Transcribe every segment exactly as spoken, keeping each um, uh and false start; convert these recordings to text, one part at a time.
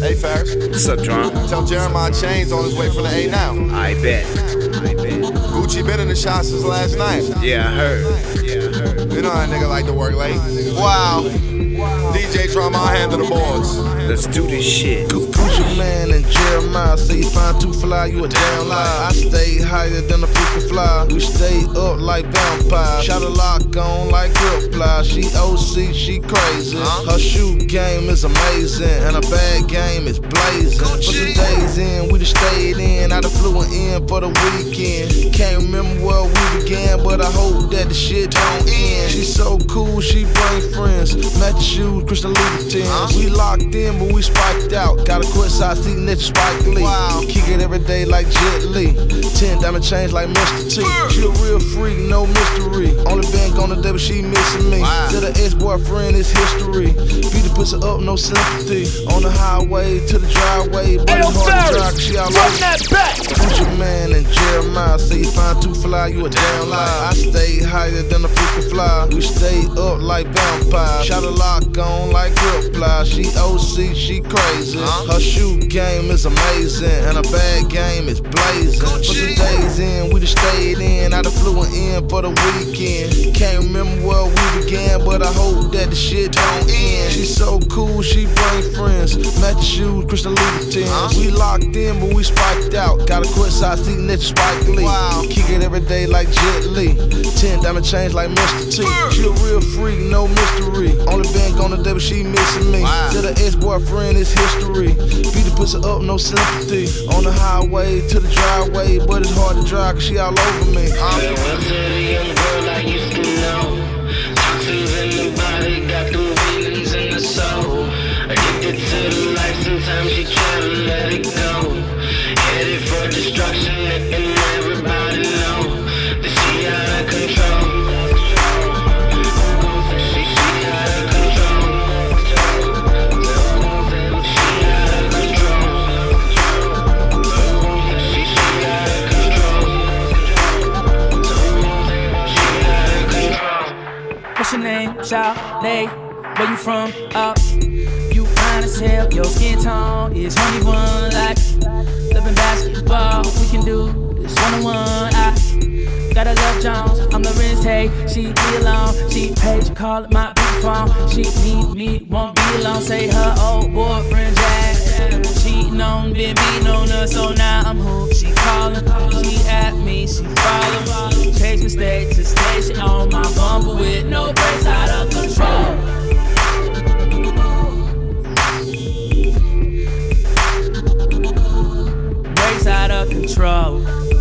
Hey, Ferris. What's up, Drum? Tell Jeremiah Chain's on his way from the A now. I bet. I bet. Gucci been in the shot since last night. Yeah, I heard. Yeah, I heard. You know that nigga like to work late. Wow. D J Drum, I'll handle the boards. Let's do this shit. Gucci Man and Jeremiah say you find too fly, you a damn lie. I stay higher than a freaking fly. We stay up like vampires. Shot a lock on like grip fly. She O C, she crazy. Her shoe game is amazing, and her bag game is blazing. Put some days in, we just stayed in. I done flew in for the weekend. Can't remember where we began, but I hope that the shit don't end. She so cool, she bring friends. Match shoes, Christian Louboutins. We locked in, but we spiked out. Got a quit side seat, next Spike Lee. Wow. Kick it every day like Jet Li. Ten diamond chains like Mister T. She a real freak, no mystery. Only been gone today, but she missing me. Wow. Tell her ex-boyfriend is history. Beat the pussy up, no sympathy. On the highway to the driveway, but it's hard to drive, cause she all over. That back. Gucci Man and Jeremiah say you find too fly, you a damn lie. I stay higher than a freaking fly. We stay up like vampires. Shot a lock on like grip fly. She O C, she crazy. Her shoe game is amazing, and her bag game is blazing. Put some days in, we just stayed in. I done flew in for the weekend. Can't remember where we began, but I hope that the shit don't end. She so cool, she bring friends. Match shoes, Christian Louboutins. We locked in, but we spiked out. Got a quit side seat next to Spike Lee. Wow. Kick it every day like Jet Li. Ten diamond chains like Mister T. She a real freak, no mystery. Only been gone today, but she missing me. Wow. Tell her ex-boyfriend is history. Beat the pussy up, no sympathy. On the highway to the driveway, but it's hard to drive cause she all over me. Farewell to the young girl I used to know. Toxins in the body, got them feelings in the soul. Addicted to the life, sometimes she try to let it go. Headed for destruction, and everybody know that she out of control. What's your name? Charlie. Where you from? Up. You fine as hell. Your skin tone is honey one. Like living basketball. We can do this one on one. I got a love Jones. I'm Lorenz Tay. She be alone. She page call it my big phone. She need me, won't be alone. Say her old boyfriend Jack cheating on, been beating on her, so now I'm hooked. She calling, she at me, she follow. Chase me state to station on my bumper with no brakes, out of control. Brakes out of control.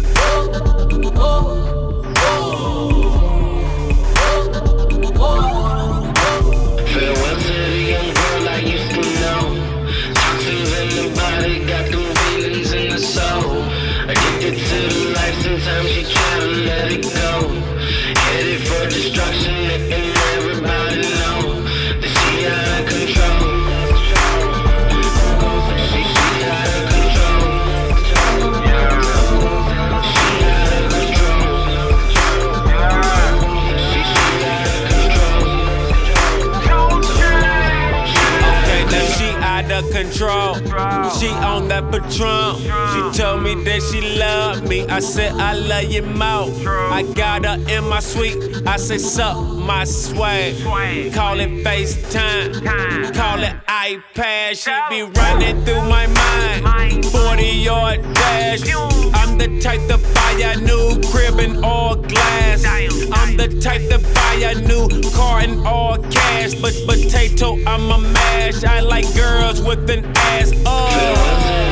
Farewell to the young girl I used to know. Toxins in the body, got them feelings in the soul. Addicted to the life, sometimes she try to let it go. Headed for destruction, and everybody know that she out of control. She, she out of control. She out of control. She, she out of control. Okay, now she out of control. She on that Patron. She told me that she loved me. I said I love you more. I got her in my suite. I say suck my swag. Call it FaceTime. Call it iPad. She be running through my mind. forty yard dash. I'm the type to buy a new crib and all glass. I'm the type to buy a new car and all cash. But potato, I'm a mash. I like girls with an ass. Oh.